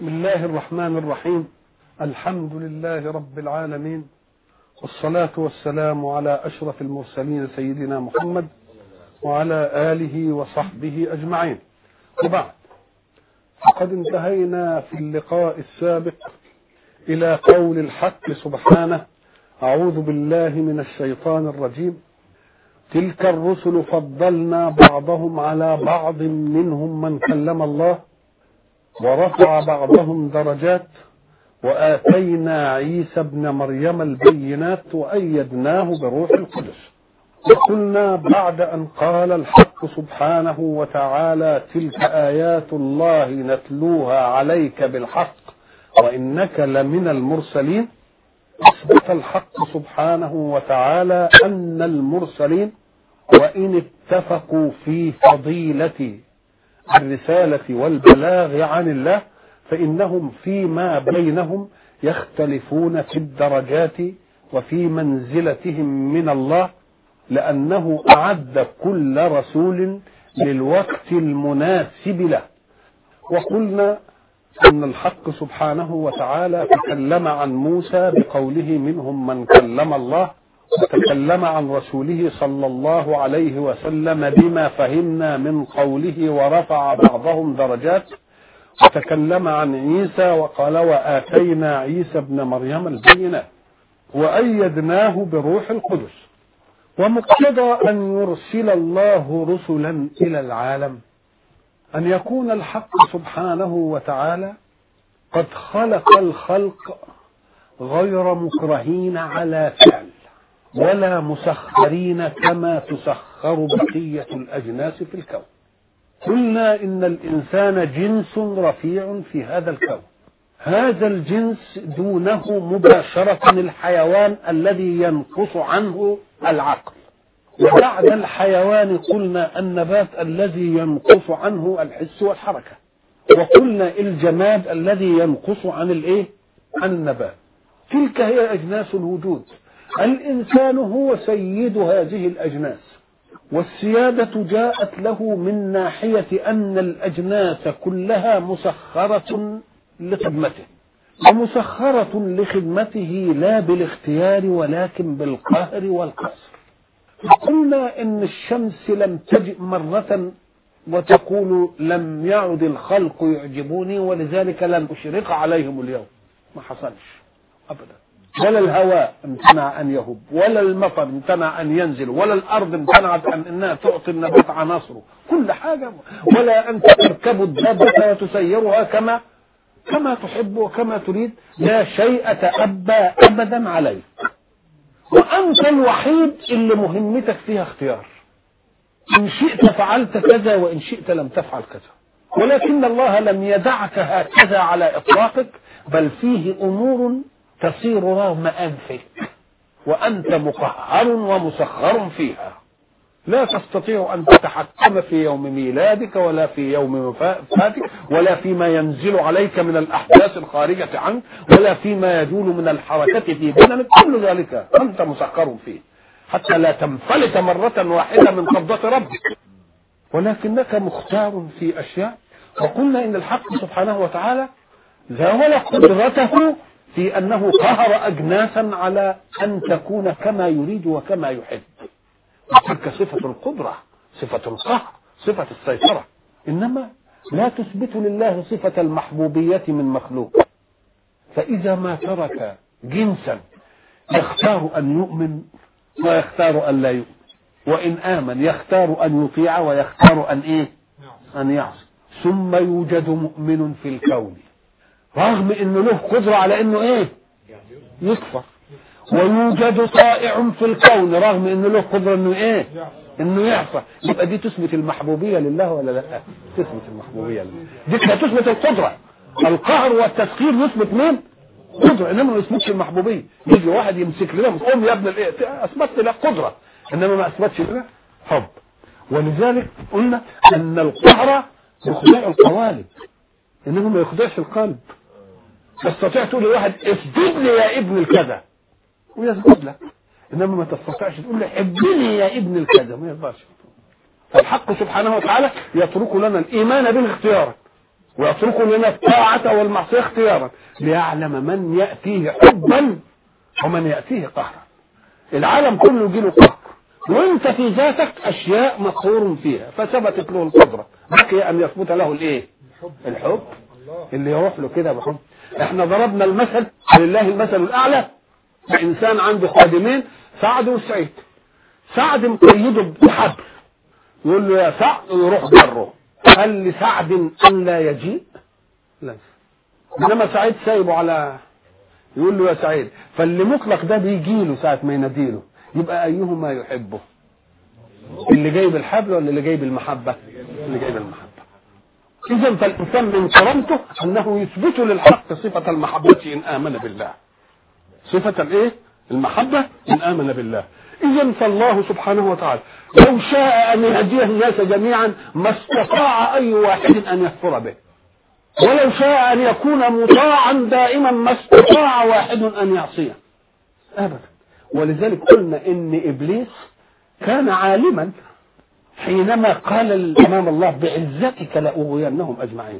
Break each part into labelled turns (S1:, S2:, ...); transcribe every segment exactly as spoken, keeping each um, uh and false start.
S1: بسم الله الرحمن الرحيم. الحمد لله رب العالمين، والصلاة والسلام على أشرف المرسلين سيدنا محمد وعلى آله وصحبه أجمعين، وبعد، فقد انتهينا في اللقاء السابق إلى قول الحق سبحانه: أعوذ بالله من الشيطان الرجيم. تلك الرسل فضلنا بعضهم على بعض منهم من كلم الله ورفع بعضهم درجات وآتينا عيسى ابن مريم البينات وأيدناه بروح القدس. وقلنا بعد أن قال الحق سبحانه وتعالى: تلك آيات الله نتلوها عليك بالحق وإنك لمن المرسلين، أثبت الحق سبحانه وتعالى أن المرسلين وإن اتفقوا في فضيلة الرسالة والبلاغ عن الله فإنهم فيما بينهم يختلفون في الدرجات وفي منزلتهم من الله، لأنه أعد كل رسول للوقت المناسب له. وقلنا أن الحق سبحانه وتعالى تكلم عن موسى بقوله: منهم من كلم الله، وتكلم عن رسوله صلى الله عليه وسلم بما فهمنا من قوله ورفع بعضهم درجات، وتكلم عن عيسى وقال: وآتينا عيسى ابن مريم البينات وأيدناه بروح القدس. ومقتضى أن يرسل الله رسلا إلى العالم أن يكون الحق سبحانه وتعالى قد خلق الخلق غير مكرهين على فعل ولا مسخرين كما تسخر بقية الأجناس في الكون. قلنا إن الإنسان جنس رفيع في هذا الكون، هذا الجنس دونه مباشرة الحيوان الذي ينقص عنه العقل، وبعد الحيوان قلنا النبات الذي ينقص عنه الحس والحركة، وقلنا الجماد الذي ينقص عن الايه؟ عن النبات. تلك هي أجناس الوجود. الإنسان هو سيد هذه الأجناس، والسيادة جاءت له من ناحية أن الأجناس كلها مسخرة لخدمته، ومسخرة لخدمته لا بالاختيار ولكن بالقهر والقصر. قلنا إن الشمس لم تجئ مرة وتقول: لم يعد الخلق يعجبوني ولذلك لن أشرق عليهم اليوم. ما حصلش أبدا. ولا الهواء امتنع أن يهب، ولا المطر امتنع أن ينزل، ولا الأرض امتنعت عن أنها تعطي النبات عناصره، كل حاجة. ولا أنت تركب الدابة وتسيرها كما كما تحب وكما تريد، لا شيء تأبى أبدا عليك، وأنت الوحيد اللي مهمتك فيها اختيار. إن شئت فعلت كذا وإن شئت لم تفعل كذا، ولكن الله لم يدعك هكذا على إطلاقك، بل فيه أمور تصير رغم أنفك، وأنت مقهر ومسخر فيها. لا تستطيع أن تتحكم في يوم ميلادك ولا في يوم وفاتك ولا فيما ينزل عليك من الأحداث الخارجة عنك ولا فيما يجول من الحركة في بدنك، كل ذلك أنت مسخر فيه حتى لا تنفلت مرة واحدة من قبضة ربك، ولكنك مختار في أشياء. وقلنا إن الحق سبحانه وتعالى زاول قدرته في أنه قهر أجناسا على أن تكون كما يريد وكما يحب. تلك صفة القدرة، صفة القهر، صفة السيطرة. إنما لا تثبت لله صفة المحبوبية من مخلوق. فإذا ما ترك جنسا يختار أن يؤمن ويختار أن لا يؤمن، وإن آمن يختار أن يطيع ويختار أن إيه؟ أن يعصي. ثم يوجد مؤمن في الكون رغم إنه له قدرة على إنه إيه؟ يكفر، ويوجد طائع في الكون رغم إنه له قدرة إنه إيه؟ إنه يعصى. يبقى دي تثبت المحبوبية لله ولا لا؟ تثبت المحبوبية لله. دي تثبت القدرة. القهر والتسخير يثبت مين؟ قدرة، إنما ما يثبتش المحبوبية. يجي واحد يمسك لنا قوم يا ابن الإيه؟ أثبت له قدرة إنما ما أثبتش لنا حب. ولذلك قلنا أن القهر يخضع القوالب إنما ما يخضعش القلب. تستطيع تقول لواحد: اسجد لي يا ابن الكذا، ويسجد لك، انما ما تستطيعش تقول لي حبني يا ابن الكذا، ما يرضاش. فالحق سبحانه وتعالى يترك لنا الايمان بالاختيار ويترك لنا الطاعة والمعصية اختيارا ليعلم من يأتيه حبا ومن يأتيه قهرا. العالم كله يجيله قهر، وانت في ذاتك اشياء مقهور فيها فثبتت له القدرة، بقي ان يثبت له الايه؟ الحب اللي يروح له كده بحب. احنا ضربنا المثل لله المثل الاعلى، انسان عنده خادمين سعد وسعيد. سعد مقيده بحبل، يقول له يا سعد ويروح جره. هل لسعد ان لا يجيء؟ لا. انما سعيد سايبه على، يقول له يا سعيد. فاللي مطلق ده بيجي له ساعه ما يناديله، يبقى ايهما يحبه؟ اللي جايب الحبل ولا اللي جايب المحبه؟ اللي جايب المحبه. اذا فالانسان من كرامته انه يثبت للحق صفه المحبه ان امن بالله، صفه الايه؟ المحبه ان امن بالله. اذا فالله سبحانه وتعالى لو شاء ان يهديه الناس جميعا ما استطاع اي واحد ان يكفر به، ولو شاء ان يكون مطاعا دائما ما استطاع واحد ان يعصيه ابدا. ولذلك قلنا ان ابليس كان عالما حينما قال امام الله بعزتك لاغوينهم اجمعين،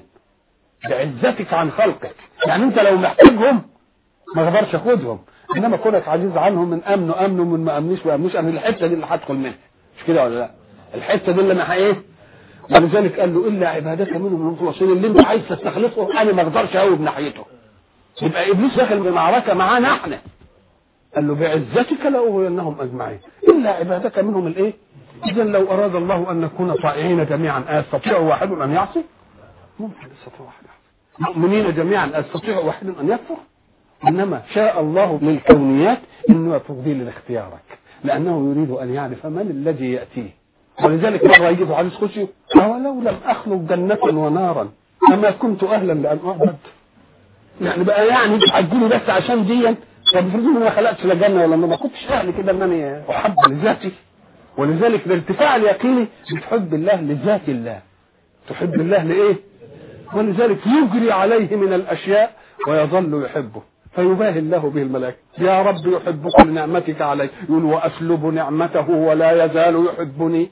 S1: بعزتك عن خلقك. يعني انت لو محتاجهم ما اقدرش اخدهم، انما كونك عزيز عنهم من امنوا امنوا من ما امنوش ما امنوش، انا الحته دي اللي هدخل منها، مش كده ولا لا؟ الحته دي اللي انا ايه؟ ولذلك قال له الا عبادك منهم المخلصين، اللي انت عايز تستخلصه انا ما اقدرش اقوم ناحيته. يبقى ابليس داخل بمعركه معانا احنا، قال له بعزتك لاغوينهم اجمعين الا عبادك منهم الايه؟ اذا لو اراد الله ان نكون طائعين جميعا استطيع واحد ان يعصي؟ ممكن يستطيع واحد يعصي. مؤمنين جميعا استطيع واحد ان يكفر؟ انما شاء الله للكونيات انه تفضيل لاختيارك، لانه يريد ان يعرف من الذي ياتيه. ولذلك مره يجي في حديث قدسي اولو لم اخلق جنه ونارا اما كنت اهلا لان اعبد. يعني بقى يعني بتعجلوا بس عشان دي، طب افرضوا ما خلقتش لا جنه ولا ما كنتش اهل كده ان انا احب لذاتي. ولذلك الارتفاع اليقيني بتحب الله لذات الله، تحب الله لايه؟ ولذلك يجري عليه من الاشياء ويظل يحبه، فيباهي الله به الملائكه. يا رب يحبك لنعمتك علي، يقول واسلب نعمته ولا يزال يحبني،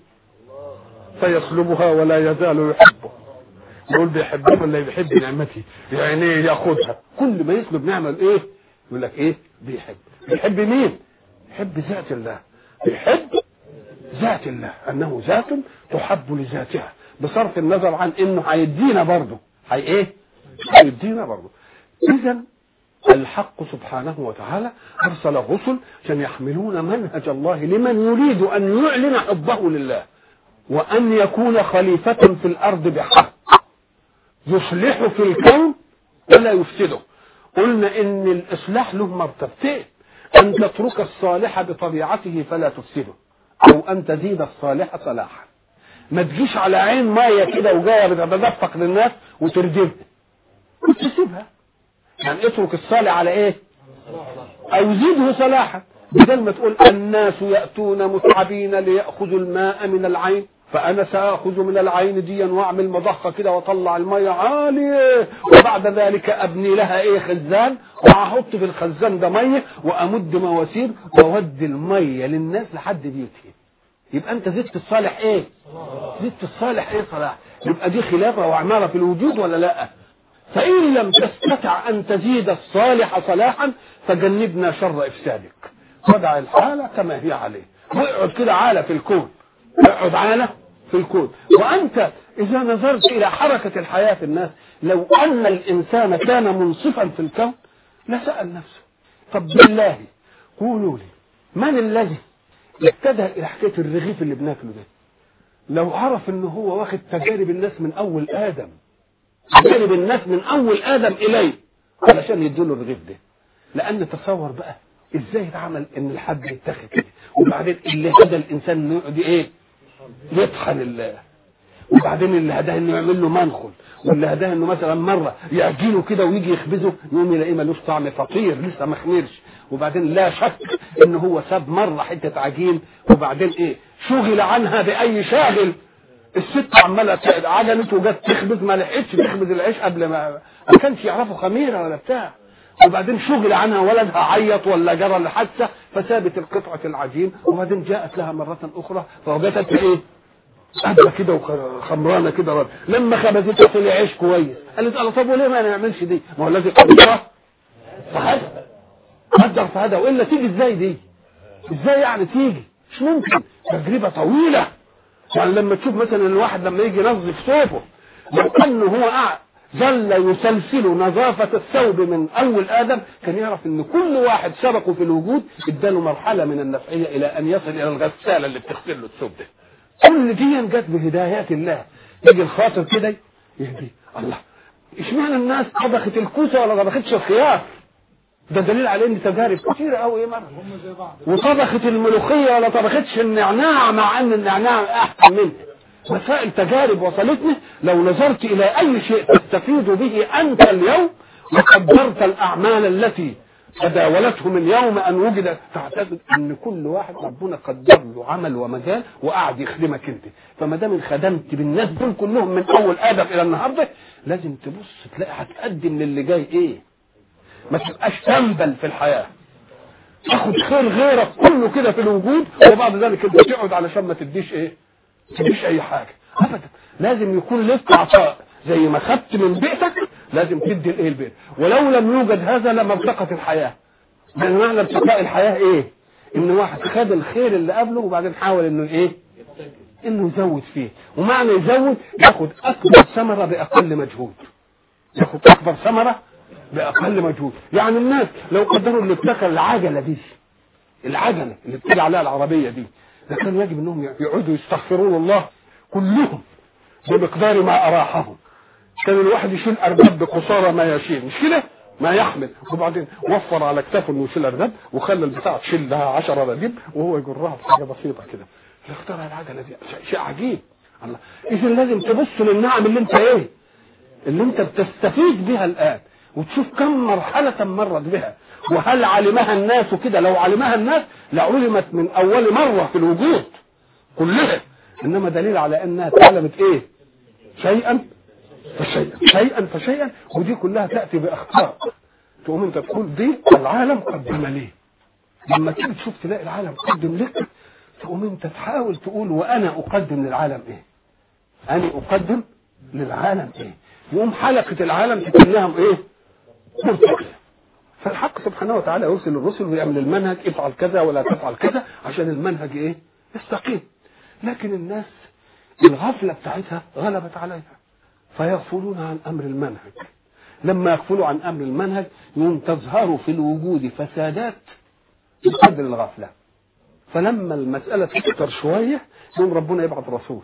S1: فيسلبها ولا يزال يحبه. يقول بيحبني ولا بيحب نعمتي؟ يعني ياخذها. كل ما يسلب نعمه ايه؟ يقول لك ايه؟ بيحب. بيحب مين؟ يحب ذات الله، بيحب ذات الله، انه ذات تحب لذاتها بصرف النظر عن انه هيدينا برضه، هي ايه؟ هيدينا برضه. اذا الحق سبحانه وتعالى ارسل الرسل عشان يحملون منهج الله لمن يريد ان يعلن حبه لله وان يكون خليفة في الارض بحق يصلح في الكون ولا يفسده. قلنا ان الاصلاح له مرتبتين، ان تترك الصالح بطبيعته فلا تفسده، او ان تزيد الصالح صلاحا. ما تجيش على عين ميه كده وجايه بتتدفق للناس وتردمها وتسيبها. يعني اترك الصالح على ايه؟ او زيده صلاحا. بدل ما تقول الناس ياتون متعبين لياخذوا الماء من العين، فانا ساخذ من العين دي واعمل مضخه كده واطلع الميه عاليه، وبعد ذلك ابني لها ايه؟ خزان، واحط في الخزان ده ميه وامد مواسير واودي الميه للناس لحد بيوتهم. يبقى انت زدت الصالح ايه؟ زدت الصالح ايه؟ صلاح. يبقى دي خلافه وعماره في الوجود ولا لا؟ فإن لم تستطع أن تزيد الصالح صلاحا فجنبنا شر إفسادك، ودع الحالة كما هي عليه، واقعد كده عالة في الكون، اقعد عالة في الكون. وأنت إذا نظرت إلى حركة الحياة في الناس، لو أن الإنسان كان منصفا في الكون لسأل نفسه طب بالله قولوا لي من الذي ابتدى إلى حكاية الرغيف اللي بناكله ده؟ لو عرف إنه هو واخد تجارب الناس من أول آدم، تجارب الناس من اول ادم اليه علشان يدوله الرغيف ده. لان تصور بقى ازاي اتعمل ان الحب يتاخد كده، وبعدين اللي هدى الانسان انه يقعد ايه؟ يطحن الله، وبعدين اللي هداه انه يعمل له منخل، واللي هداه انه مثلا مره يعجنه كده ويجي يخبزه يقوم يلاقيه ملوش طعم فطير لسه ما خمرش. وبعدين لا شك ان هو ساب مره حته عجين، وبعدين ايه؟ شغل عنها باي شاغل. الست عماله عجنت وجت تخبز ما لحقتش تخبز العيش قبل ما ما كانش يعرفوا خميره ولا بتاع. وبعدين شغل عنها ولدها عيط ولا جرى لحادثه فسابت القطعه العجين، وبعدين جاءت لها مره اخرى فوجدت ايه؟ قابله كده وخمرانه كده، لما خبزتها طلع عيش كويس، قالت الله طب وليه ما نعملش دي؟ ما هو الذي قدرها فهذا قدر فهذا، والا تيجي ازاي دي؟ ازاي يعني تيجي؟ مش ممكن، تجربه طويله. يعني لما تشوف مثلا الواحد لما يجي ينظف ثوبه، لو انه هو قاعد ظل يسلسل نظافة الثوب من أول آدم، كان يعرف إن كل واحد سبقه في الوجود اداله مرحلة من النفعية إلى أن يصل إلى الغسالة اللي بتغسل له الثوب ده. كل دي جت بهدايات الله. يجي الخاطر كده يهدي الله، اشمعنى الناس طبخت الكوسة ولا طبختش الخيار؟ ده دليل على ان تجارب كتير قوي مرة. وطبخت الملوخية ولا طبختش النعناع مع ان النعناع احسن منه. مسائل تجارب وصلتني. لو نظرت الى اي شيء تستفيد به انت اليوم وقدرت الاعمال التي تداولته من يوم ان وجد، تعتقد ان كل واحد ربنا قدر له عمل ومجال وقعد يخدمك انت. فما دام انخدمت بالناس دول كلهم من اول ادم الى النهارده، لازم تبص تلاقي هتقدم للي جاي ايه. ما تبقاش تنبل في الحياه تاخد خير غيرك كله كده في الوجود، وبعد ذلك انت تقعد علشان ما تديش ايه، تديش اي حاجه ابدا. لازم يكون لك عطاء زي ما خدت من بيتك، لازم تدي الايه البيت. ولو لم يوجد هذا لما ارتقت الحياه. لان معنى ارتقاء الحياه ايه؟ ان واحد خد الخير اللي قبله وبعدين حاول انه ايه، انه يزود فيه. ومعنى يزود ياخد اكبر ثمره باقل مجهود، ياخد اكبر ثمره باقل مجهود. يعني الناس لو قدروا اللي ابتكر العجله دي، العجله اللي بتيجي عليها العربيه دي، ده كان يجب انهم يقعدوا يستغفرون الله كلهم بمقدار ما اراحهم. كان الواحد يشيل ارباب بقصارى ما يشيل، مش كده ما يحمل، وبعدين وفر على كتافه انه يشيل ارباب وخلى البتاع تشيل لها عشرة ربيب وهو يجرها بحاجه بسيطه كده. اللي اخترع العجله دي شيء عجيب. الله، اذا لازم تبص للنعم اللي انت ايه، اللي انت بتستفيد بها الان، وتشوف كم مرحله مرت بها، وهل علمها الناس كده؟ لو علمها الناس لعلمت من اول مره في الوجود كلها. انما دليل على انها تعلمت ايه، شيئا فشيئا شيئا فشيئا. ودي كلها تاتي باخطاء، تقوم انت تقول دي العالم قدم لي. لما تيجي تشوف تلاقي العالم قدم لك، تقوم انت تحاول تقول وانا اقدم للعالم ايه، انا اقدم للعالم ايه. يقوم حلقه العالم تكلهم ايه، مرتقيه. فالحق سبحانه وتعالى يرسل الرسل ويعمل المنهج، افعل كذا ولا تفعل كذا، عشان المنهج ايه، يستقيم. لكن الناس الغفله بتاعتها غلبت عليها، فيغفلون عن امر المنهج. لما يغفلوا عن امر المنهج يوم تظهر في الوجود فسادات بقدر الغفله. فلما المساله تكتر شويه يوم ربنا يبعث رسول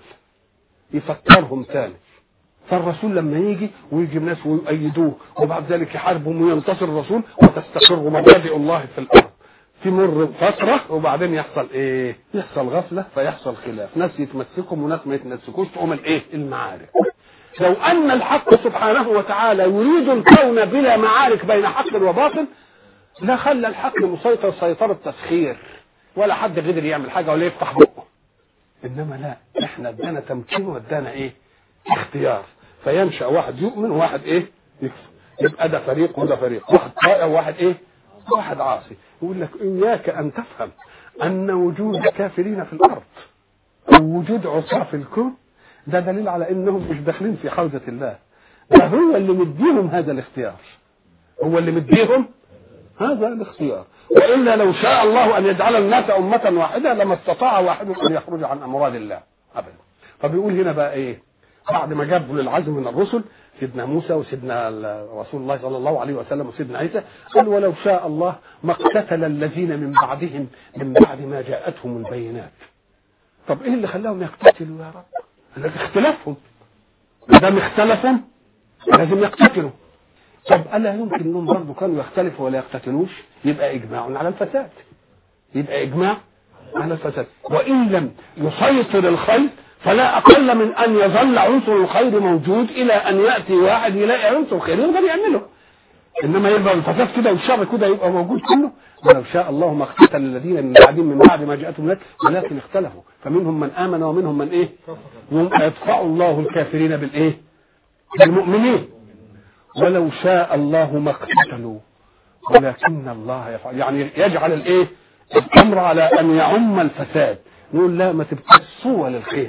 S1: يفكرهم ثاني. فالرسول لما يجي ويجي ناس ويؤيدوه وبعد ذلك يحاربهم وينتصر الرسول وتستقر مبادئ الله في الارض، تمر فتره وبعدين يحصل ايه، يحصل غفله فيحصل خلاف، ناس يتمسكوا وناس ما يتمسكوش، تقوم الايه، المعارك. لو ان الحق سبحانه وتعالى يريد الكون بلا معارك بين حق وباطل لا خلى الحق مسيطر سيطره تسخير، ولا حد قدر يعمل حاجه ولا يفتح بقه. انما لا، احنا ادانا تمكين وادانا ايه، اختيار. فينشأ واحد يؤمن وواحد ايه، يكفر. يبقى ده فريق وده فريق، واحد طائع وواحد ايه، واحد عاصي. يقول لك اياك ان تفهم ان وجود كافرين في الارض او وجود عصاة في الكون ده دليل على انهم مش داخلين في حوزة الله. ده هو اللي مديهم هذا الاختيار، هو اللي مديهم هذا الاختيار. والا لو شاء الله ان يجعل الناس امة واحدة لما استطاع واحد ان يخرج عن امراض الله ابدا. فبيقول هنا بقى ايه، بعد ما جابوا للعزم من الرسل سيدنا موسى وسيدنا رسول الله صلى الله عليه وسلم وسيدنا عيسى، قال ولو شاء الله ما اقتتل الذين من بعدهم من بعد ما جاءتهم البينات. طب ايه اللي خلاهم يقتتلوا يا رب؟ قال اختلافهم، ما دام اختلفوا لازم يقتتلوا. طب الا يمكن انهم برضه كانوا يختلفوا ولا يقتتلوش؟ يبقى اجماع على الفساد، يبقى اجماع على الفساد. وان لم يسيطر الخير فلا اقل من ان يظل عنصر الخير موجود الى ان ياتي واحد يلاقي عنصر الخير يقدر يعمله. انما يبقى الفساد كده والشر كده يبقى موجود كله. ولو شاء الله ما اقتتل الذين من بعدهم من بعد ما جاءتهم الناس ولكن اختلفوا فمنهم من امن ومنهم من ايه، يدفع الله الكافرين بالايه، بالمؤمنين. ولو شاء الله ما اقتتلوا ولكن الله يفعل، يعني يجعل الايه، الامر على ان يعم الفساد. نقول لا، ما تبقاش صوره للخير،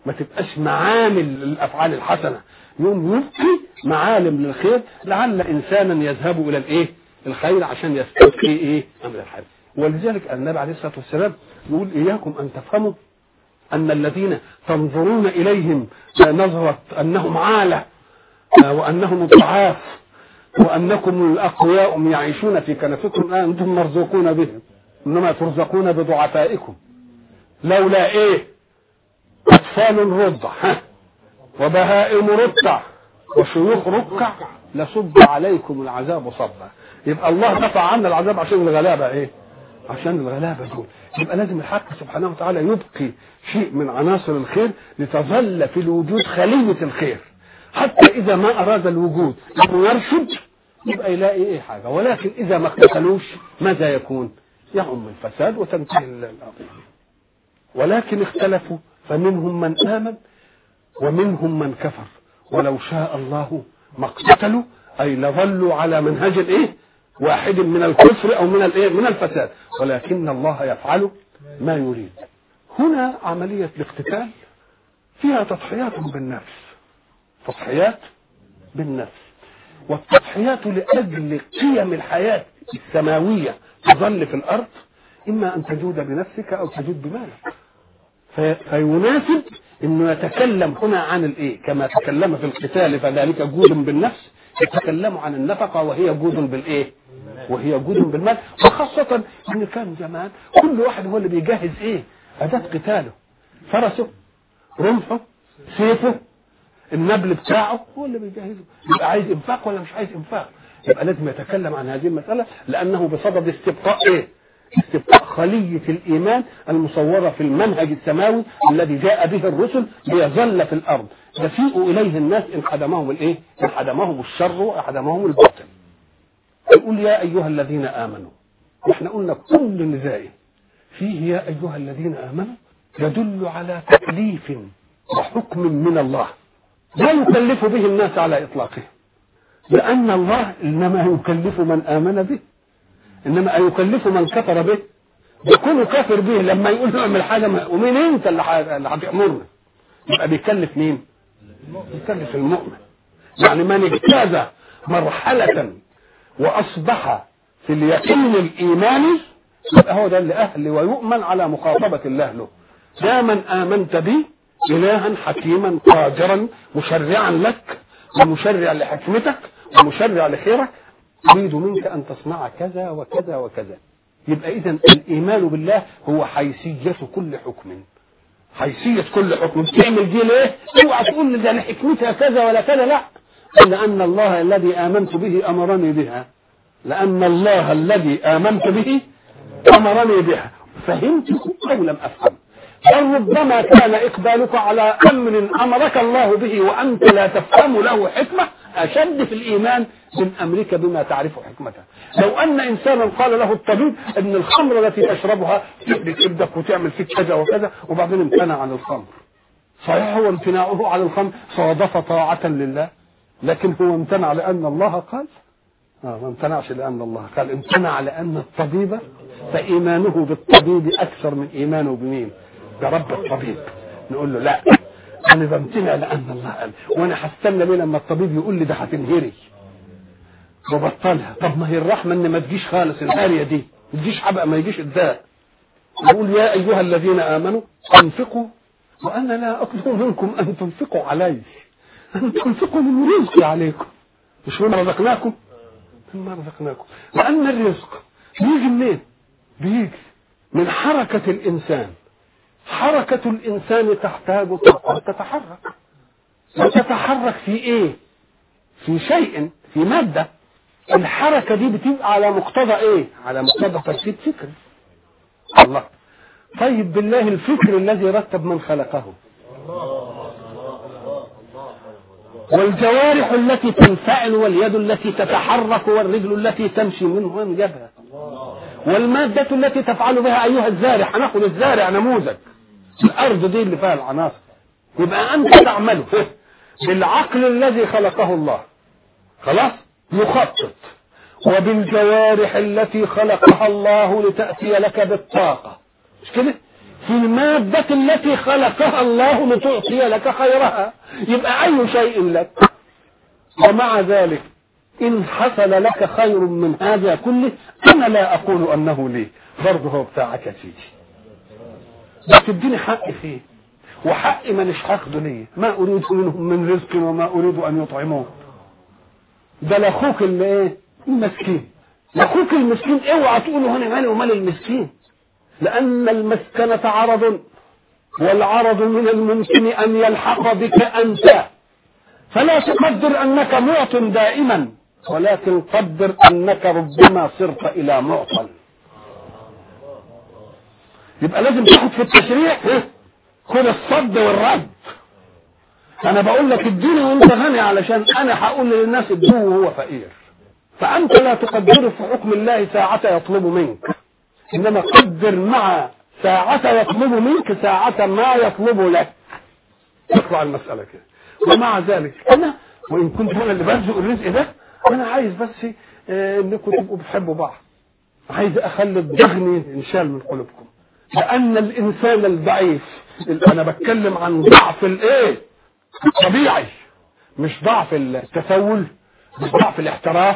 S1: ما تبقاش معامل للافعال الحسنه، يوم يبقي معالم للخير لعل انسانا يذهب الى الايه الخير عشان يستبقي ايه امر الخير. ولذلك النبي عليه الصلاه والسلام يقول اياكم ان تفهموا ان الذين تنظرون اليهم نظره انهم عاله وانهم ضعاف وانكم الاقوياء يعيشون في كنفكم انتم مرزوقون بهم، انما ترزقون بضعفائكم. لولا ايه اطفال رضع وبهائم رتع وشيوخ ركع لصب عليكم العذاب صبا. يبقى الله دفع عنا العذاب عشان الغلابه ايه عشان الغلابه دول. يبقى لازم الحق سبحانه وتعالى يبقي شيء من عناصر الخير لتظل في الوجود خليه الخير، حتى اذا ما اراد الوجود انه يرشد يبقى يلاقي ايه حاجه، ولكن اذا ما اقتتلوش ماذا يكون؟ يعم الفساد وتنتهي القضيه. ولكن اختلفوا فمنهم من امن ومنهم من كفر، ولو شاء الله ما اقتتلوا اي لظلوا على منهج الايه واحد من الكفر او من الايه من الفساد، ولكن الله يفعل ما يريد. هنا عمليه الاقتتال فيها تضحيات بالنفس، تضحيات بالنفس، والتضحيات لاجل قيم الحياه السماويه تظل في الارض، اما ان تجود بنفسك او تجود بمالك. فيناسب انه يتكلم هنا عن الايه كما تكلم في القتال فذلك جود بالنفس، يتكلم عن النفقه وهي جود بالايه وهي جود بالمال. وخاصه ان كان زمان كل واحد هو اللي بيجهز ايه اداه قتاله، فرسه رمحه سيفه النبل بتاعه هو اللي بيجهزه. يبقى عايز انفاق ولا مش عايز انفاق؟ يبقى لازم يتكلم عن هذه المساله، لانه بصدد استبقاء ايه استبقاء خلية الإيمان المصورة في المنهج السماوي الذي جاء به الرسل ليظل في الأرض يسيء إليه الناس إن حدمهم الإيه؟ إن حدمهم الشر وحدمهم الباطل. يقول يا أيها الذين آمنوا، وإحنا قلنا كل نداء فيه يا أيها الذين آمنوا يدل على تكليف وحكم من الله لا يكلف به الناس على إطلاقه، لأن الله إنما يكلف من آمن به، انما يكلف من كفر به. يكون كافر به لما يقول له اعمل حاجه ومين انت اللي هتامرنا؟ يبقى بيكلف مين؟ بيكلف المؤمن. يعني من اجتاز مرحله واصبح في اليقين الايماني يبقى هو ده اللي اهل ويؤمن على مخاطبه الله له. يا من امنت بي الها حكيما قادرا مشرعا لك ومشرع لحكمتك ومشرع لخيرك، أريد منك أن تصنع كذا وكذا وكذا. يبقى إذن الإيمان بالله هو حيثية كل حكم، حيثية كل حكم. تعمل دي ليه؟ اوعى تقول لي ده لحكمتها كذا ولا كذا، لا، لأن الله الذي آمنت به أمرني بها، لأن الله الذي آمنت به أمرني بها. فهمت أو لم أفهم؟ بل ربما كان إقبالك على أمر أمرك الله به وأنت لا تفهم له حكمة أشد في الإيمان من أمرك بما تعرف حكمته. لو أن إنسانا قال له الطبيب أن الخمر التي تشربها تبدك وتعمل فيك كذا وكذا وبعدين امتنع عن الخمر، صحيح هو امتناعه عن الخمر صادف طاعة لله، لكن هو امتنع لأن الله قال؟ آه ما امتنعش لأن الله قال، امتنع لأن الطبيب فإيمانه بالطبيب أكثر من إيمانه بمين؟ برب الطبيب. نقول له لا، أنا بمتنع لأن الله قال، وأنا هستنى ليه لما الطبيب يقول لي ده هتنهري وبطلها. طب ما هي الرحمة إن ما تجيش خالص الهارية دي، ما تجيش حبق، ما يجيش الداء. يقول يا أيها الذين آمنوا أنفقوا وأنا لا أطلب منكم أن تنفقوا علي، أن تنفقوا من رزقي عليكم، مش من رزقناكم، مما رزقناكم. لأن الرزق بيجي منين؟ بيجي من حركة الإنسان. حركة الإنسان تحتاج طاقة تتحرك، وتتحرك في إيه؟ في شيء، في مادة. الحركة دي بتبقى على مقتضى إيه؟ على مقتضى ترتيب فكري. الله. طيب بالله الفكر الذي رتب من خلقه، والجوارح التي تنفعل واليد التي تتحرك والرجل التي تمشي منه من جبهة، والمادة التي تفعل بها أيها الزارع. هناخد الزارع نموذج، الأرض دي اللي فيها العناصر. يبقى أنت تعمله بالعقل الذي خلقه الله، خلاص يخطط، وبالجوارح التي خلقها الله لتأتي لك بالطاقة، مش كده؟ في المادة التي خلقها الله لتعطي لك خيرها، يبقى أي شيء لك. ومع ذلك إن حصل لك خير من هذا كله أنا لا أقول أنه لي، برضه هو بتاعك يا سيدي، بس اديني حق فيه، وحق ما نش هاخده ليه، ما أريد منهم من رزق وما أريد أن يطعموه. ده لأخوك اللي إيه المسكين، لأخوك المسكين اوعى تقوله هنا مالي ومال المسكين، لأن المسكنة عرض، والعرض من الممكن أن يلحق بك أنت، فلا تقدر أنك معط دائما، ولكن قدر أنك ربما صرت إلى معطل. يبقى لازم تاخد في التشريع خد الصد والرد. أنا بقول لك اديني وأنت غني علشان أنا هقول للناس ادوه وهو فقير، فأنت لا تقدر في حكم الله ساعة يطلب منك، إنما قدر مع ساعة يطلب منك ساعة ما يطلب لك، تطلع المسألة كده. ومع ذلك أنا وإن كنت أنا اللي برزق الرزق ده، أنا عايز بس آه إنكم تبقوا بتحبوا بعض، عايز أخلي الدهن انشال من قلوبكم، لأن الإنسان الضعيف، أنا بتكلم عن ضعف الإيه الطبيعي، مش ضعف التسول، مش ضعف الاحتراف،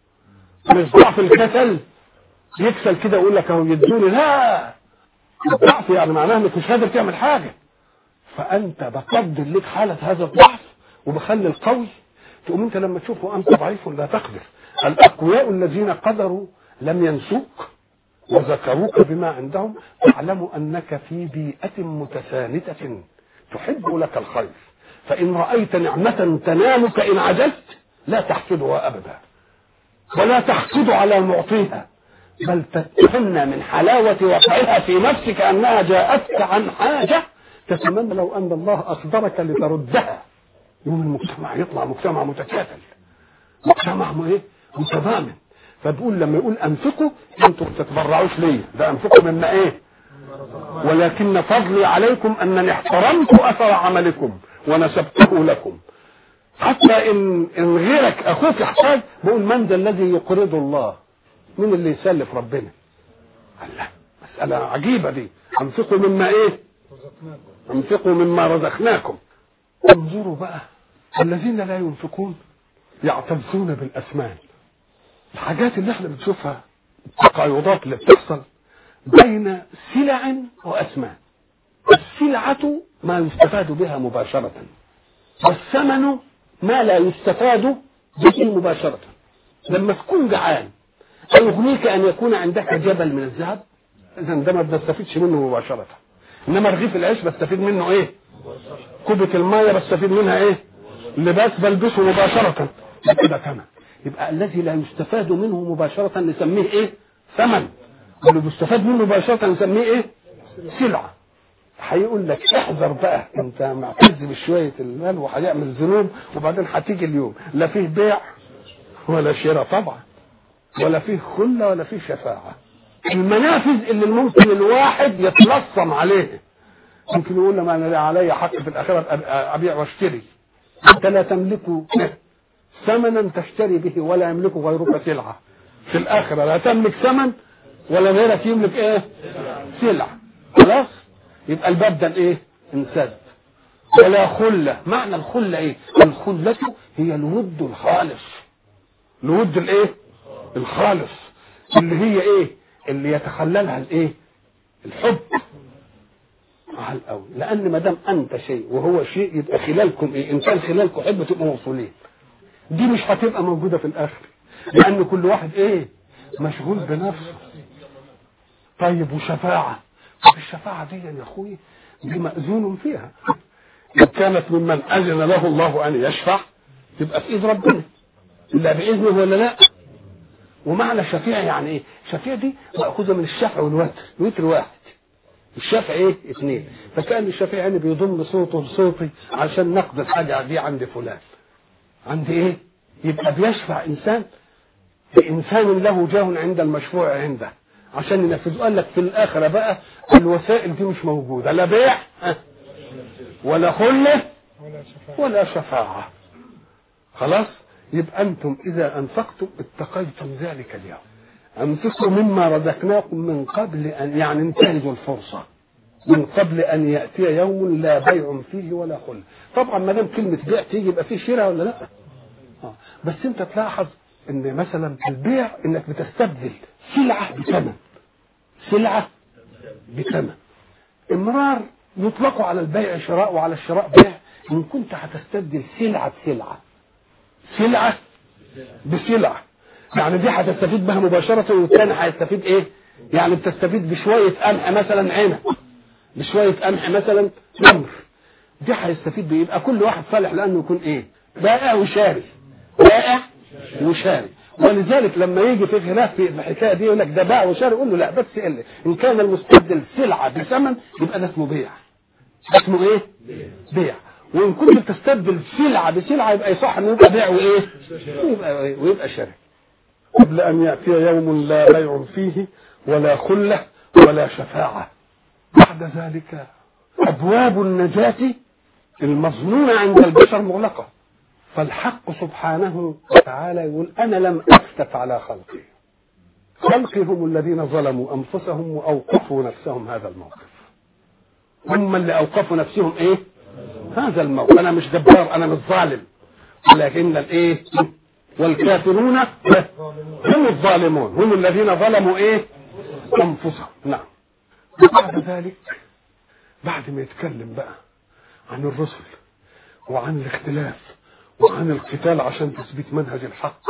S1: مش ضعف الكسل، يكسل كده يقول لك اهو يدوني، لا، الضعف يعني معناه انك مش قادر تعمل حاجه، فانت بقدر لك حاله هذا الضعف وبخلي القوي، تقوم انت لما تشوفه انت ضعيف لا تقدر. الاقوياء الذين قدروا لم ينسوك وذكروك بما عندهم، تعلموا انك في بيئه متساندة تحب لك الخير، فان رايت نعمه تنالك ان عجزت لا تحسدها ابدا، ولا تحسد على معطيها، بل تتمنى من حلاوة وقعها في نفسك أنها جاءتك عن حاجة تتمنى لو أن الله أقدرك لتردها. يوم المجتمع يطلع مجتمع متكافل، مجتمع ايه متضامن. فبقول لما يقول أنفقوا أنتم تتبرعوش ليه، ده أنفقوا مما إيه، ولكن فضلي عليكم أنني احترمت أثر عملكم ونسبته لكم، حتى إن, إن غيرك أخوك يحتاج بقول من ذا الذي يقرض الله، من اللي يسلف ربنا. الله، مسألة عجيبة دي. أنفقوا مما إيه، أنفقوا مما رزقناكم. انظروا بقى الذين لا ينفقون يعتزون بالأثمان، الحاجات اللي احنا بنشوفها التقايضات اللي بتحصل بين سلع وأثمان. السلعة ما يستفاد بها مباشرة، والثمن ما لا يستفاد به مباشرة. لما تكون جعان يغنيك أن يكون عندك جبل من الذهب، إذا ده ما بنستفيدش منه مباشرة، إنما رغيف العيش بستفيد منه إيه، كوبة المية بستفيد منها إيه، لباس بلبسه مباشرة، كده ثمن. يبقى الذي لا يستفاد منه مباشرة نسميه إيه، ثمن، واللي بيستفاد منه مباشرة نسميه إيه، سلعة. هيقول لك احذر بقى، انت معتز بشويه المال وهيعمل ذنوب، وبعدين هتيجي اليوم لا فيه بيع ولا شراء طبعا، ولا فيه خله ولا فيه شفاعه. المنافذ اللي ممكن الواحد يتلصم عليه، ممكن يقول لما انا علي حق في الاخره ابيع واشتري، انت لا تملك ثمنا تشتري به ولا يملك غيرك سلعه. في الاخره لا تملك ثمن ولا غيرك يملك ايه، سلعه. خلاص، يبقى الباب ده ايه، انسد. ولا خله، معنى الخله ايه، الخله هي الود الخالص، الود الايه الخالص، اللي هي ايه، اللي يتخللها الايه، الحب على الاول. لان ما دام انت شيء وهو شيء يبقى خلالكم ايه، ان كان خلالكم حب تبقوا موصولين. دي مش هتبقى موجوده في الاخر، لان كل واحد ايه، مشغول بنفسه. طيب وشفاعه، الشفاعة دي يا اخوي دي مأذون فيها، إن كانت ممن أذن له الله أن يشفع تبقى في إيد ربنا، إلا بإذنه ولا لا. ومعنى شفيع يعني إيه، شفيع دي مأخوذة من الشفع والوتر، وتر واحد، الشفع إيه اثنين، فكان الشفيع يعني بيضم صوته لصوتي عشان نقضي الحاجة دي عند فلان، عند إيه، يبقى بيشفع إنسان بإنسان له جاه عند المشفوع عنده عشان ينفذوا. قال لك في الآخرة بقى الوسائل دي مش موجودة، لا بيع ولا خلة ولا شفاعة. خلاص، يبقى أنتم إذا أنفقتم اتقيتم ذلك اليوم. أنفقوا مما رزقناكم من قبل أن يعني انتهزوا الفرصة، من قبل أن يأتي يوم لا بيع فيه ولا خلة. طبعا ما دام كلمة بيع تيجي يبقى فيه شراء ولا لا؟ آه. بس أنت تلاحظ إن مثلا البيع إنك بتستبدل سلعة بثمن، سلعة بثمن. امرار يطلق على البيع شراء وعلى الشراء بيع. إن كنت هتستبدل سلعة بسلعة، سلعة بسلعة، يعني دي هتستفيد بها مباشرة والثاني هيستفيد إيه؟ يعني بتستفيد بشوية قمح مثلا عنب، بشوية قمح مثلا تمر، دي هيستفيد بيه. يبقى كل واحد صالح لأنه يكون إيه؟ بائع وشاري، بائع وشاري. ولذلك لما يجي في خلاف في الحكاية دي يقول لك ده باع وشاري، يقول له لا، بس إلا إن كان المستبدل سلعة بثمن يبقى ده اسمه بيع، اسمه إيه؟ بيع. وإن كنت بتستبدل سلعة بسلعة يبقى يصح إنه يبقى بيع وإيه؟ ويبقى إيه؟ ويبقى شاري. قبل أن يأتي يوم لا بيع فيه ولا خلة ولا شفاعة. بعد ذلك أبواب النجاة المظنونة عند البشر مغلقة. فالحق سبحانه وتعالى يقول أنا لم أفتت على خلقي، خلقي هم الذين ظلموا أنفسهم وأوقفوا نفسهم هذا الموقف. هم اللي أوقفوا نفسهم إيه؟ هذا الموقف. أنا مش جبار، أنا مش ظالم، ولكن الإيه؟ والكافرون هم الظالمون، هم الذين ظلموا إيه؟ أنفسهم. نعم. وبعد ذلك بعد ما يتكلم بقى عن الرسل وعن الاختلاف وعن القتال عشان تثبيت منهج الحق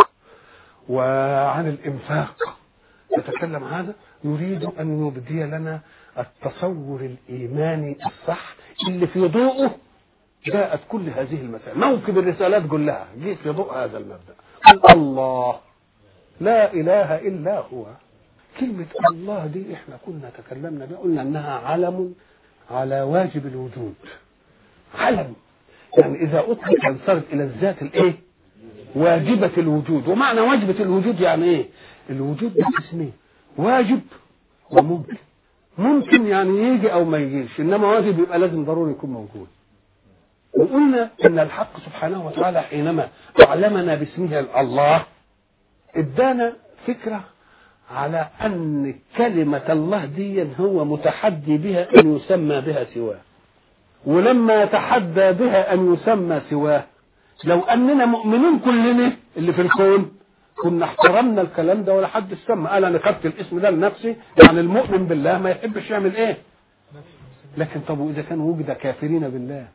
S1: وعن الإنفاق، يتكلم هذا يريد أن يبدي لنا التصور الإيماني الصح اللي في ضوءه جاءت كل هذه المسائل. موكب الرسالات كلها جيت في ضوء هذا المبدأ. الله لا إله إلا هو. كلمة الله دي احنا كنا تكلمنا بها، قلنا انها علم على واجب الوجود. علم يعني اذا اطلق ينصرف الى الذات الايه؟ واجبة الوجود. ومعنى واجبة الوجود يعني ايه؟ الوجود ده اسمين، واجب وممكن. ممكن يعني يجي او ما يجيش، انما واجب يبقى لازم ضروري يكون موجود. وقلنا ان الحق سبحانه وتعالى حينما علمنا باسمه الله ادانا فكرة على أن كلمة الله دي هو متحدي بها أن يسمى بها سواه. ولما يتحدى بها أن يسمى سواه، لو أننا مؤمنين كلنا اللي في الكون كنا احترمنا الكلام ده ولا حد سمى. قال أنا خدت الاسم ده لنفسي، يعني المؤمن بالله ما يحبش يعمل إيه. لكن طب وإذا كان وجد كافرين بالله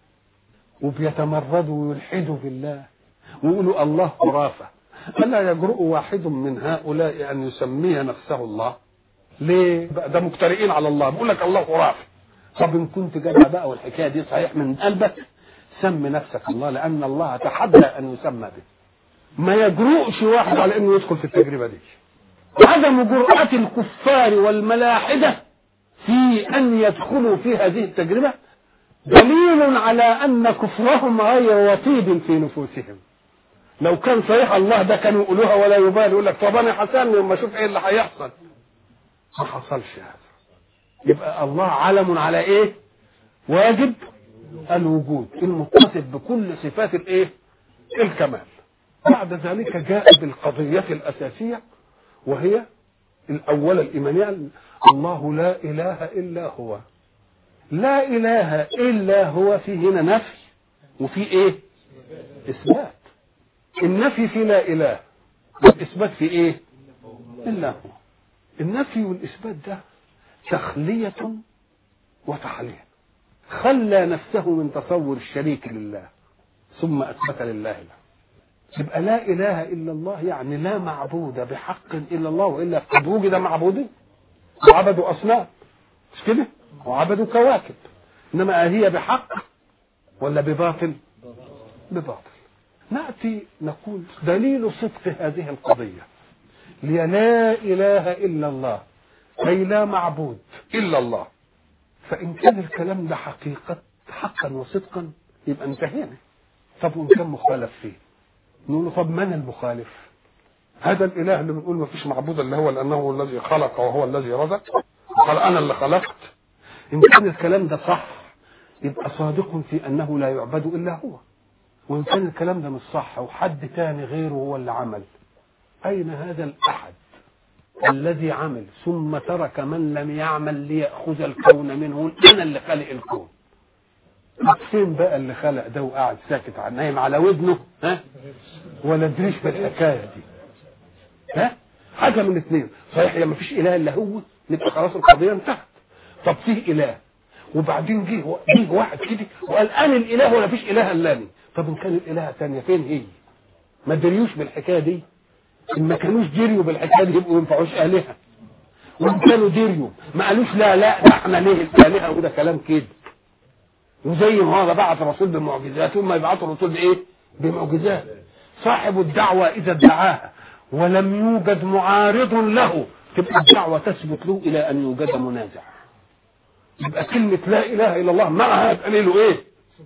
S1: وبيتمردوا ويلحدوا بالله ويقولوا الله خرافة، ألا يجرؤ واحد من هؤلاء أن يسمي نفسه الله؟ ليه؟ ده مجترئين على الله، بيقول لك الله خرافي. طب إن كنت جدع بقى والحكاية دي صحيح من قلبك، سمي نفسك الله، لأن الله تحدى أن يسمى به. ما يجرؤش واحد على أنه يدخل في التجربة دي. عدم جرأة الكفار والملاحدة في أن يدخلوا في هذه التجربة دليل على أن كفرهم غير وطيب في نفوسهم. لو كان صحيح الله ده كانوا يقولوها ولا يبالي، يقول لك طب انا حسن لما اشوف ايه اللي هيحصل. ما حصلش هذا. يبقى الله علم على ايه؟ واجب الوجود المتصف بكل صفات الايه؟ الكمال. بعد ذلك جاء بالقضية الأساسية وهي الأولى الإيمانية. الله لا إله إلا هو. لا إله إلا هو، في هنا نفي وفي ايه؟ إثبات. النفي في لا إله والإثبات في إيه؟ إلا هو. النفي والإثبات ده تخلية وتحلية. خلى نفسه من تصور الشريك لله ثم أثبت لله له. يبقى لا إله إلا الله يعني لا معبود بحق إلا الله، وإلا قد وجد معبودين وعبدوا أصنام، مش كده؟ وعبدوا كواكب. إنما هي بحق ولا بباطل؟ بباطل. نأتي نقول دليل صدق هذه القضية لي لا إله إلا الله، أي لا معبود إلا الله. فإن كان الكلام ده حقيقة حقا وصدقا يبقى انتهينا. طب وإن كان مخالف فيه نقول طب من المخالف؟ هذا الإله اللي بنقول ما فيش معبود اللي هو لأنه هو الذي خلق وهو الذي رزق، قال أنا اللي خلقت. إن كان الكلام ده صح يبقى صادق في أنه لا يعبد إلا هو. وإن كان الكلام ده مش صح وحد تاني غيره هو اللي عمل، أين هذا الأحد الذي عمل ثم ترك من لم يعمل ليأخذ الكون منه، أنا اللي خلق الكون. فين بقى اللي خلق ده وقاعد ساكت عن نايم على ودنه ها ولا دريش بالحكايه دي؟ ها حاجه من اثنين، صحيح لما فيش اله الا هو نبقى خلاص القضيه انتهت. طب فيه اله وبعدين جه جه واحد كده وقال انا الاله ولا فيش اله الا انا. طب ان كان الاله الثانيه فين هي؟ ما دريوش بالحكايه دي. ان ما كانوش دريوا بالحكايه دي يبقوا ما ينفعوش الهه، وان كانوا دريوا ما قالوش لا لا ده احنا ليه الالهه، وده كلام كده. وزي ما هو بعث الرسول بمعجزات ثم يبعث الرسول بايه؟ بمعجزات. صاحب الدعوه اذا ادعاها ولم يوجد معارض له تبقى الدعوه تثبت له الى ان يوجد منازع. يبقى كلمه لا اله الا الله معها دليل ايه؟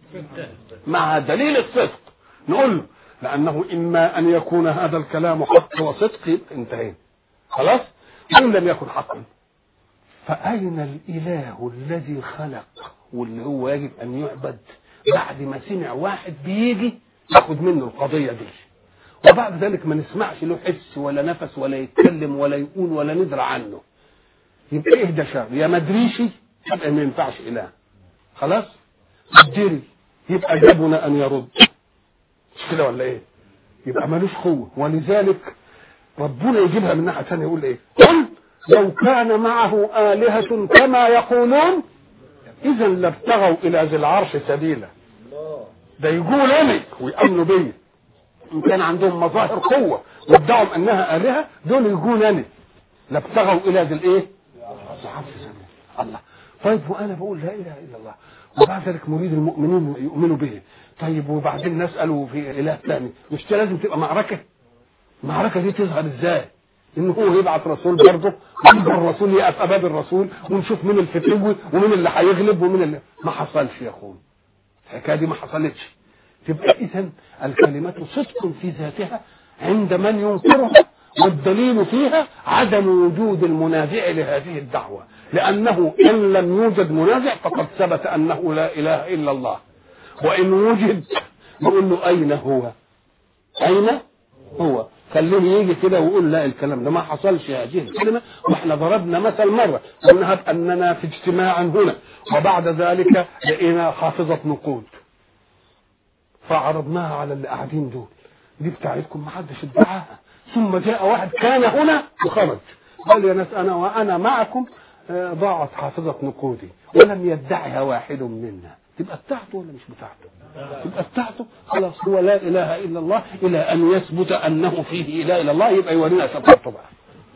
S1: معها دليل الصدق. نقول له لانه اما ان يكون هذا الكلام حق وصدق يبقى انتهينا خلاص. ان لم يكن حقا فاين الاله الذي خلق واللي هو يجب ان يعبد بعد ما سمع واحد بيجي ياخد منه القضيه دي، وبعد ذلك ما نسمعش له حس ولا نفس ولا يتكلم ولا يقول ولا ندرى عنه؟ يبقى ايه ده شر؟ يا مدريشي يبقى ما ينفعش اله خلاص. الدري يبقى جابنا ان يرد، مش كده ولا ايه؟ يبقى ملوش قوه. ولذلك ربنا يجيبها من ناحيه ثانيه يقول ايه؟ قل لو كان معه آلهة كما يقولون إذا لابتغوا إلى ذي العرش سبيلا. ده يقول أنا ويأمنوا بي إن كان عندهم مظاهر قوة وادعوا أنها آلهة، دول يقول أنا لابتغوا إلى ذي الإيه؟ العرش سبيلا. الله. طيب وأنا بقول لا إله إلا الله وبعد ذلك مريد المؤمنين يؤمنوا به. طيب وبعدين نسألوا في إله ثاني، مش لازم تبقى معركة؟ المعركة دي تظهر إزاي؟ إنه هو يبعث رسول برضه ويبقى الرسول يقف أباب الرسول ونشوف مين الفتوي ومين اللي هيغلب ومين اللي ما حصلش يا أخوان. الحكاية دي ما حصلتش. تبقى إذن الكلمة صدق في ذاتها عند من ينكرها، والدليل فيها عدم وجود المنازع لهذه الدعوة، لأنه إن لم يوجد منازع فقد ثبت أنه لا إله إلا الله. وإن وجد نقول له أين هو؟ أين هو؟ خليه يجي كده ويقول لا الكلام ده ما حصلش هذه الكلمة. واحنا ضربنا مثل مرة قلنا أننا في اجتماع هنا وبعد ذلك لقينا حافظة نقود فعرضناها على اللي قاعدين دول، دي بتاعتكم ما حدش ادعاها. ثم جاء واحد كان هنا وخرج قال يا ناس أنا وأنا معكم ضاعت حافظة نقودي ولم يدعها واحد منا. تبقى بتاعته ولا مش بتاعته؟ تبقى بتاعته خلاص. هو لا اله الا الله الى ان يثبت انه فيه لا اله الا الله يبقى يورينا شطارته بقى.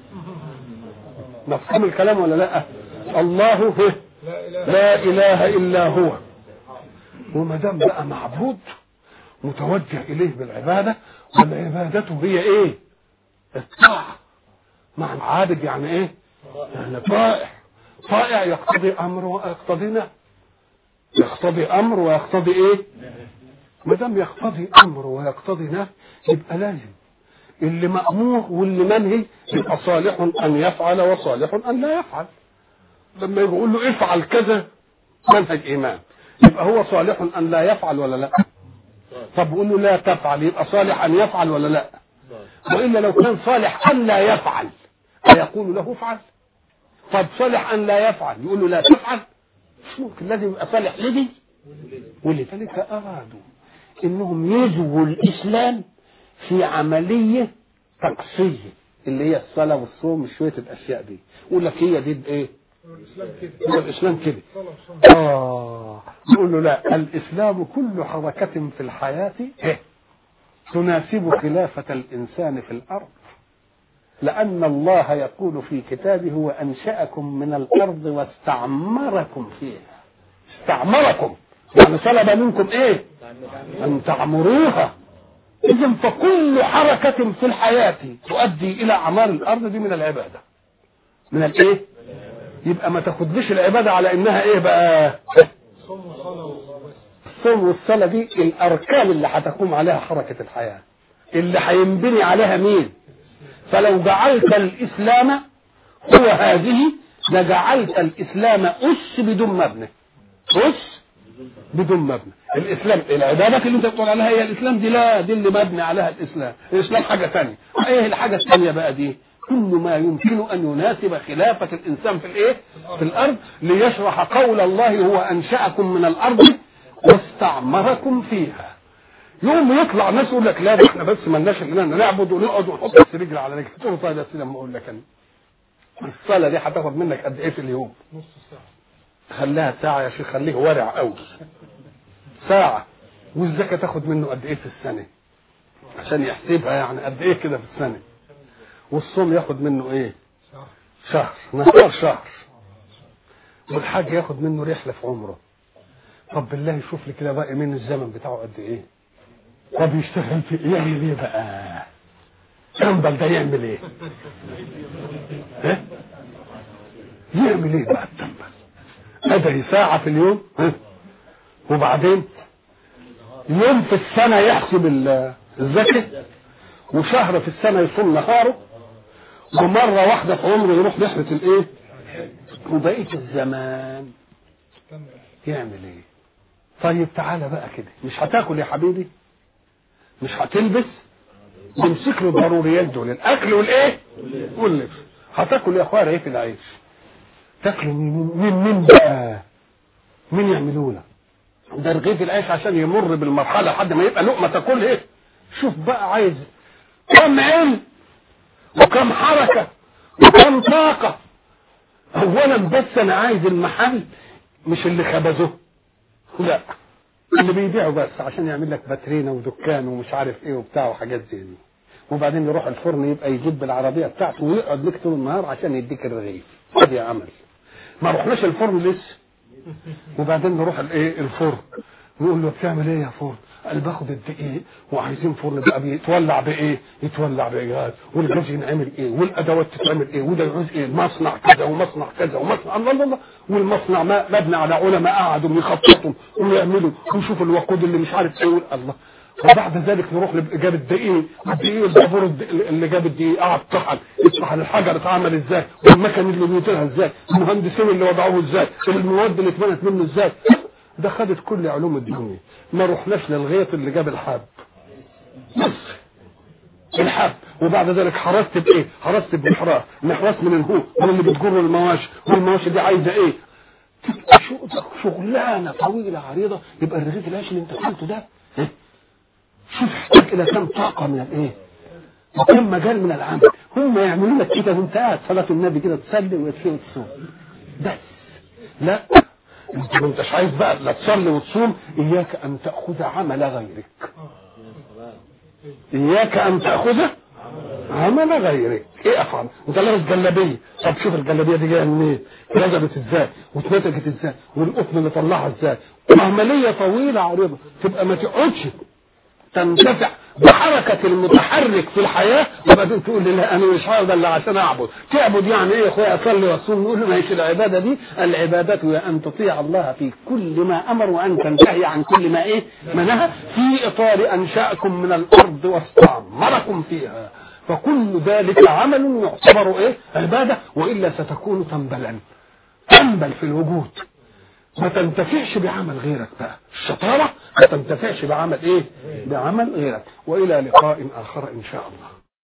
S1: نفهم الكلام ولا لا؟ الله لا اله الا هو، وما دام بقى معبود متوجه اليه بالعباده، والعباده هي ايه؟ الطاعه. معنى عابد يعني ايه؟ يعني طائع. طائع يقتضي امر ويقتضي نهي، يقتضي امر ويقتضي ايه؟ ما دام يقتضي امر ويقتضي نهي يبقى لازم اللي مأمور واللي منهي يبقى صالح ان يفعل وصالح ان لا يفعل. لما يقول له افعل كذا منهج ايمان يبقى هو صالح ان لا يفعل ولا لا؟ طب يقول له لا تفعل يبقى صالح ان يفعل ولا لا؟ والا لو كان صالح ان لا يفعل هيقول له افعل؟ طب صالح ان لا يفعل يقول له لا تفعل؟ مش ممكن، لازم يبقى صالح لدي. ولذلك ارادوا انهم يزووا الاسلام في عمليه تقصيه اللي هي الصلاه والصوم شويه الاشياء دي. يقول لك هي دي ايه؟ هو الاسلام كده. اه يقول له لا، الاسلام كل حركه في الحياه تناسب خلافه الانسان في الارض، لأن الله يقول في كتابه وأنشأكم من الأرض واستعمركم فيها. استعمركم يعني طلب منكم إيه؟ أن تعمروها. إذن فكل حركة في الحياة تؤدي إلى أعمار الأرض دي من العبادة. من الإيه؟ يبقى ما تاخدليش العبادة على إنها إيه بقى؟ الصوم والصلاة دي الأركان اللي هتقوم عليها حركة الحياة، اللي هينبني عليها مين؟ فلو جعلت الإسلام هو هذه لجعلت الإسلام أس بدون مبنى. أس بدون مبنى. الإسلام العبادات اللي أنت بتقول عليها هي الإسلام دي، لا دي اللي مبني عليها الإسلام. الإسلام حاجة ثانية. إيه الحاجة الثانية بقى دي؟ كل ما يمكن أن يناسب خلافة الإنسان في الإيه؟ في الأرض، ليشرح قول الله هو أنشأكم من الأرض واستعمركم فيها. يوم يطلع ناس يقول لك لا ده احنا بس مالناش الا نعبد ونقعد ونحط بس رجل على رجل. تقول له طيب يا سيدي لما اقول لك انا الصلاه دي هتاخد منك قد ايه في اليوم؟ نص ساعه. خليها ساعه يا شيخ، خليه ورع قوي ساعه. والزكاه تاخد منه قد ايه في السنه عشان يحسبها، يعني قد ايه كده في السنه. والصوم ياخد منه ايه؟ شهر، نهار شهر. والحاج ياخد منه رحله في عمره. طب بالله يشوف لي كده بقى من الزمن بتاعه قد ايه؟ طب يشتغل في ايه؟ يعمل ايه بقى؟ تنبل ده يعمل ايه؟ ها؟ يعمل ايه بقى التنبل؟ ادري ساعة في اليوم، ها؟ وبعدين يوم في السنة يحسب الزكاة، وشهر في السنة يصوم نهاره، ومرة واحدة في عمره يروح رحلة الايه؟ وبقية الزمان يعمل ايه؟ طيب تعالى بقى كده، مش هتاكل يا حبيبي؟ مش هتلبس؟ يمسك له الضروريات دول، الاكل والايه؟ واللبس. هتاكل يا اخويا رغيف العيش، تاكله من مين بقى؟ مين يعملوا لك؟ ده رغيف العيش عشان يمر بالمرحله لحد ما يبقى لقمه تاكل ايه؟ شوف بقى عايز كم علم وكم حركه وكم طاقه. اولا بس انا عايز المحل مش اللي خبزه، لا اللي بيبيعوا بس عشان يعمل لك باترينا ودكان ومش عارف ايه وبتاع وحاجات زي دي. وبعدين يروح الفرن يبقى يجيب بالعربيه بتاعته ويقعد لك طول النهار عشان يديك الرغيف. ادي عمل. ما رحناش الفرن لسه. وبعدين نروح الايه الفرن نقول له بتعمل ايه يا فرن؟ قال باخد الدقيق وعايزين فرن بقى بيتولع بايه؟ يتولع بايه؟ والجاز ينعمل ايه؟ والادوات تتعمل ايه؟ وده يعوز ايه؟ مصنع كذا ومصنع كذا ومصنع الله الله الله. والمصنع مبني على علماء قعدوا يخططوا ويعملوا ويشوفوا الوقود اللي مش عارف ايه الله. وبعد ذلك نروح لجاب الدقيق، الدقيق البابور اللي جاب الدقيق قعد طحن، يطحن الحجر اتعمل ازاي؟ والمكن اللي بيطيرها ازاي؟ المهندسين اللي وضعوه ازاي؟ المواد اللي اتبنت منه ازاي؟ ده خدت كل علوم الدنيا. ما رحناش للغيط اللي جاب الحب بس الحب. وبعد ذلك حرست بايه؟ حرست بمحراث، محراث من الهو من اللي بتجر المواشي، والمواشي دي عايزه ايه؟ شغلانه طويله عريضه. يبقى الرغيف العيش اللي انت عملته ده إيه؟ شوف يحتاج الى كم طاقه من الايه؟ وكم مجال من العمل. هم يعملوا لك كده وانت قاعد صلاه النبي كده تصلي وتصوم وتصوم بس. لا انت ما انتش عايز بقى لا تصلي وتصوم، اياك ان تاخذ عمل غيرك. اياك ان تاخذ عمل غيرك. ايه افعل؟ انت لابس جلابيه، طب شوف الجلابيه دي جايه منين؟ نزلت ازاي؟ واتنتجت ازاي؟ والقطن اللي طلعها ازاي؟ عمليه طويله عريضه. تبقى ما تقعدش تنتفع بحركة المتحرك في الحياة وبعدين تقول لي لا انا مش هقدر الا عشان اعبد. تعبد يعني ايه يا اخويا؟ اصلي واصوم. نقول له ماشي. العباده دي العبادة هي ان تطيع الله في كل ما امر وان تنتهي عن كل ما ايه ما نهى، في اطار انشاكم من الارض واستعمركم فيها. فكل ذلك عمل يعتبر ايه؟ عباده، والا ستكون تنبلا تنبل في الوجود. ما تنتفعش بعمل غيرك بقى. الشطارة ما تنتفعش بعمل ايه؟ بعمل غيرك. والى لقاء اخر ان شاء الله.